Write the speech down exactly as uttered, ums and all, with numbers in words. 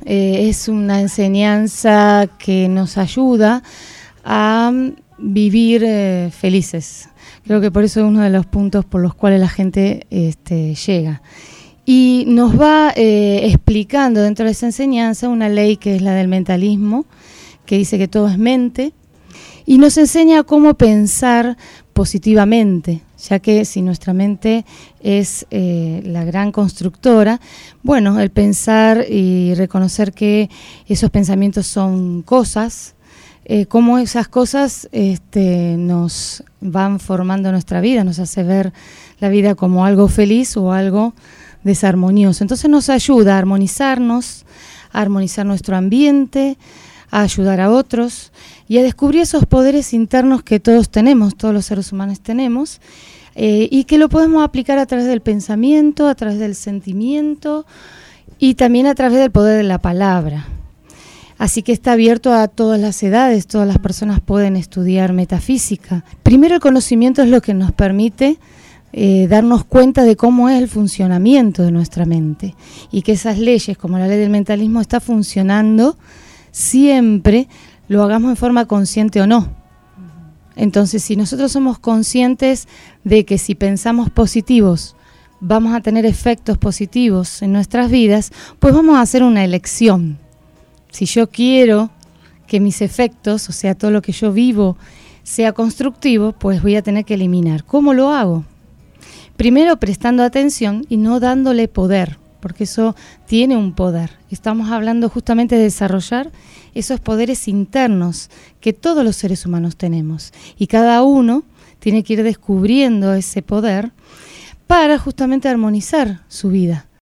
eh, es una enseñanza que nos ayuda a vivir eh, felices. Creo que por eso es uno de los puntos por los cuales la gente este, llega. Y nos va eh, explicando dentro de esa enseñanza una ley que es la del mentalismo, que dice que todo es mente, y nos enseña cómo pensar positivamente, ya que si nuestra mente es eh, la gran constructora, bueno, el pensar y reconocer que esos pensamientos son cosas, eh, cómo esas cosas este, nos van formando nuestra vida, nos hace ver la vida como algo feliz o algo desarmonioso. Entonces nos ayuda a armonizarnos, a armonizar nuestro ambiente, a ayudar a otros y a descubrir esos poderes internos que todos tenemos, todos los seres humanos tenemos, eh, y que lo podemos aplicar a través del pensamiento, a través del sentimiento y también a través del poder de la palabra. Así que está abierto a todas las edades, todas las personas pueden estudiar metafísica. Primero, el conocimiento es lo que nos permite Eh, darnos cuenta de cómo es el funcionamiento de nuestra mente y que esas leyes, como la ley del mentalismo, está funcionando siempre, lo hagamos en forma consciente o no. Entonces, si nosotros somos conscientes de que si pensamos positivos vamos a tener efectos positivos en nuestras vidas, pues vamos a hacer una elección. Si yo quiero que mis efectos, o sea, todo lo que yo vivo, sea constructivo, pues voy a tener que eliminar. ¿Cómo lo hago? Primero prestando atención y no dándole poder, porque eso tiene un poder. Estamos hablando justamente de desarrollar esos poderes internos que todos los seres humanos tenemos. Y cada uno tiene que ir descubriendo ese poder para justamente armonizar su vida.